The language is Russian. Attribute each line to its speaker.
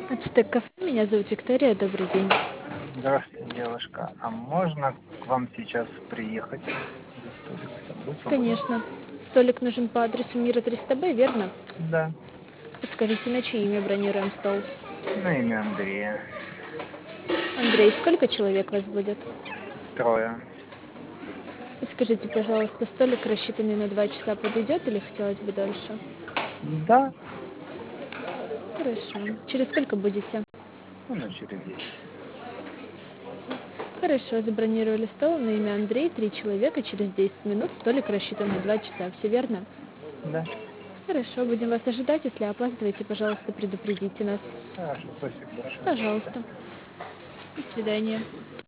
Speaker 1: Ацтек кафе, меня зовут Виктория, добрый день.
Speaker 2: Здравствуйте, девушка. А можно к вам сейчас приехать за столик? Там будет свободно?
Speaker 1: Конечно. Столик нужен по адресу Мира 300Б, верно?
Speaker 2: Да,
Speaker 1: Подскажите, на чье имя бронируем стол?
Speaker 2: на имя Андрея.
Speaker 1: Андрей, сколько человек вас будет?
Speaker 2: Трое.
Speaker 1: Подскажите, пожалуйста, столик, рассчитанный на 2 часа, подойдет или хотелось бы дольше?
Speaker 2: Да,
Speaker 1: Хорошо. Через сколько будете?
Speaker 2: ну, на через 10.
Speaker 1: Хорошо, забронировали стол на имя Андрей, 3 человека, через 10 минут, столик рассчитан на 2 часа, все верно?
Speaker 2: Да,
Speaker 1: Хорошо, будем вас ожидать, если опаздываете, пожалуйста, предупредите нас.
Speaker 2: хорошо, спасибо большое.
Speaker 1: Пожалуйста. До свидания.